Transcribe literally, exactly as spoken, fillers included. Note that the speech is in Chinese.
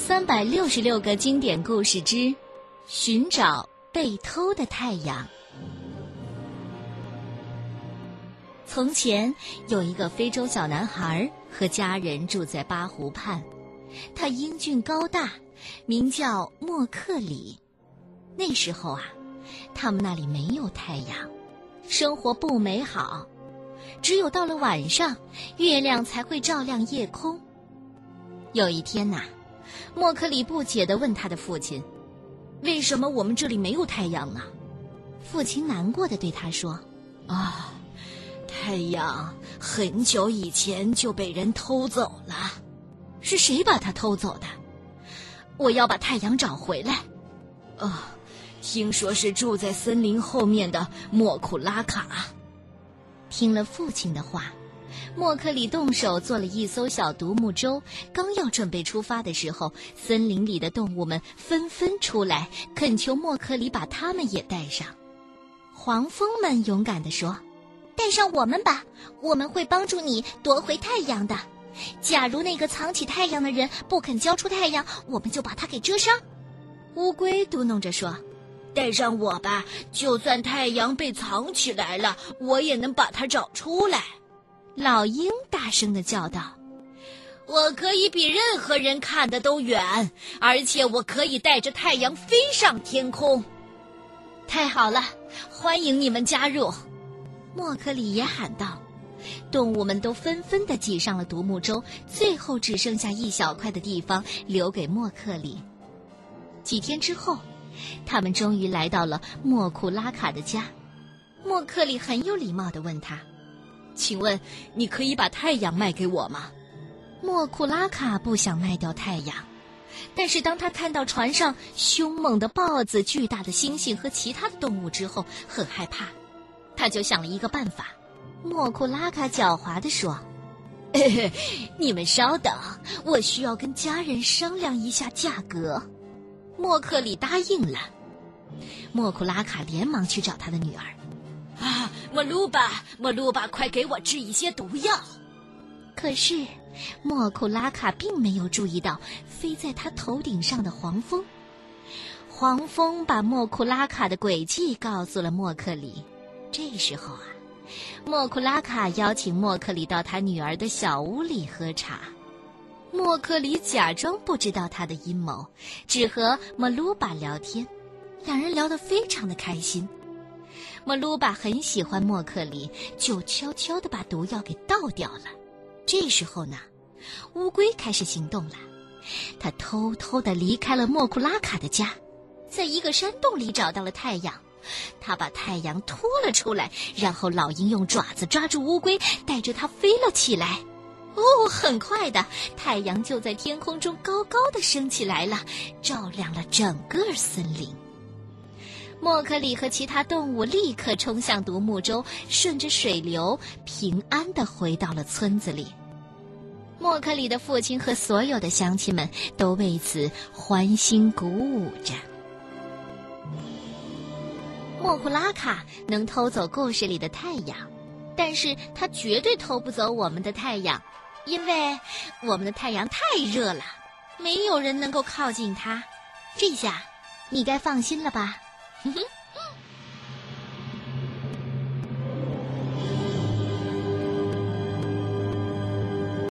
三百六十六个经典故事之寻找被偷的太阳。从前有一个非洲小男孩和家人住在巴湖畔，他英俊高大，名叫莫克里。那时候啊，他们那里没有太阳，生活不美好，只有到了晚上，月亮才会照亮夜空。有一天呐、啊，莫克里不解地问他的父亲：“为什么我们这里没有太阳呢？”父亲难过地对他说：“啊，太阳很久以前就被人偷走了。”“是谁把它偷走的？”“我要把太阳找回来。”“哦，听说是住在森林后面的莫库拉卡。”听了父亲的话，莫克里动手做了一艘小独木舟，刚要准备出发的时候，森林里的动物们纷纷出来，恳求莫克里把他们也带上。黄蜂们勇敢地说：“带上我们吧，我们会帮助你夺回太阳的。假如那个藏起太阳的人不肯交出太阳，我们就把他给蛰伤。”乌龟嘟哝着说：“带上我吧，就算太阳被藏起来了，我也能把它找出来。”老鹰大声地叫道：“我可以比任何人看得都远，而且我可以带着太阳飞上天空。”“太好了，欢迎你们加入！”莫克里也喊道。动物们都纷纷地挤上了独木舟，最后只剩下一小块的地方留给莫克里。几天之后，他们终于来到了莫库拉卡的家。莫克里很有礼貌地问他：“请问你可以把太阳卖给我吗？”莫库拉卡不想卖掉太阳，但是当他看到船上凶猛的豹子、巨大的猩猩和其他的动物之后，很害怕。他就想了一个办法。莫库拉卡狡猾地说：“嘿嘿，你们稍等，我需要跟家人商量一下价格。”莫克里答应了。莫库拉卡连忙去找他的女儿：“啊，莫鲁巴，莫鲁巴，快给我制一些毒药！”可是莫库拉卡并没有注意到飞在他头顶上的黄蜂。黄蜂把莫库拉卡的诡计告诉了莫克里。这时候啊，莫库拉卡邀请莫克里到他女儿的小屋里喝茶。莫克里假装不知道他的阴谋，只和莫鲁巴聊天，两人聊得非常的开心。莫鲁巴很喜欢莫克里，就悄悄地把毒药给倒掉了。这时候呢，乌龟开始行动了，他偷偷地离开了莫库拉卡的家，在一个山洞里找到了太阳。他把太阳拖了出来，然后老鹰用爪子抓住乌龟，带着它飞了起来。哦，很快的，太阳就在天空中高高的升起来了，照亮了整个森林。莫克里和其他动物立刻冲向独木舟，顺着水流平安地回到了村子里。莫克里的父亲和所有的乡亲们都为此欢欣鼓舞着。莫库拉卡能偷走故事里的太阳，但是他绝对偷不走我们的太阳，因为我们的太阳太热了，没有人能够靠近它。这下你该放心了吧？哼哼。